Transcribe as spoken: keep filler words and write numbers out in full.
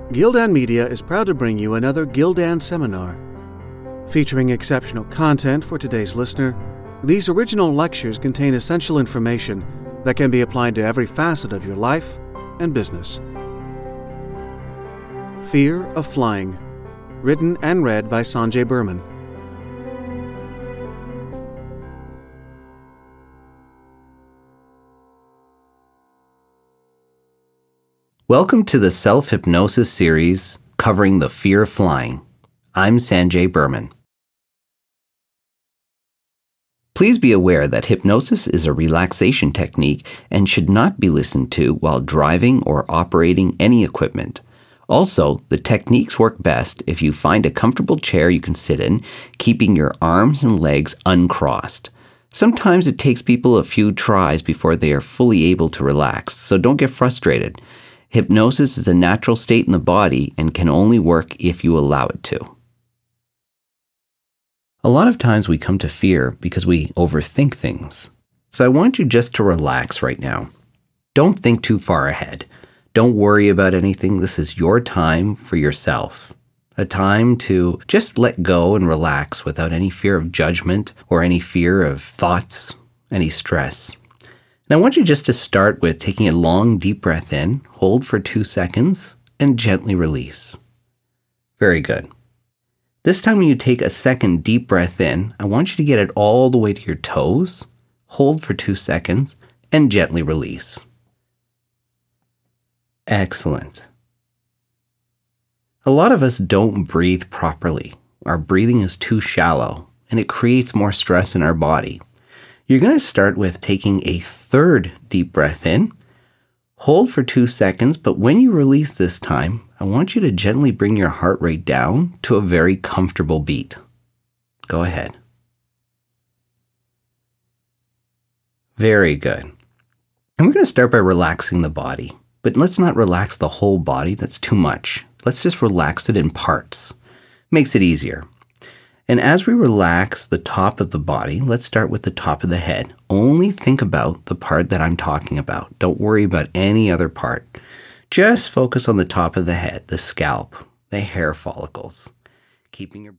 Gildan Media is proud to bring you another Gildan seminar. Featuring exceptional content for today's listener, these original lectures contain essential information that can be applied to every facet of your life and business. Fear of Flying, written and read by Sanjay Berman. Welcome to the Self-Hypnosis series covering the fear of flying. I'm Sanjay Berman. Please be aware that hypnosis is a relaxation technique and should not be listened to while driving or operating any equipment. Also, the techniques work best if you find a comfortable chair you can sit in, keeping your arms and legs uncrossed. Sometimes it takes people a few tries before they are fully able to relax, so don't get frustrated. Hypnosis is a natural state in the body and can only work if you allow it to. A lot of times we come to fear because we overthink things. So I want you just to relax right now. Don't think too far ahead. Don't worry about anything. This is your time for yourself. A time to just let go and relax without any fear of judgment or any fear of thoughts, any stress. And I want you just to start with taking a long, deep breath in, hold for two seconds, and gently release. Very good. This time when you take a second deep breath in, I want you to get it all the way to your toes, hold for two seconds, and gently release. Excellent. A lot of us don't breathe properly. Our breathing is too shallow, and it creates more stress in our body. You're going to start with taking a third deep breath in, hold for two seconds, but when you release this time, I want you to gently bring your heart rate down to a very comfortable beat. Go ahead. Very good. And we're going to start by relaxing the body, but let's not relax the whole body. That's too much. Let's just relax it in parts. Makes it easier. And as we relax the top of the body, let's start with the top of the head. Only think about the part that I'm talking about. Don't worry about any other part. Just focus on the top of the head, the scalp, the hair follicles. Keeping your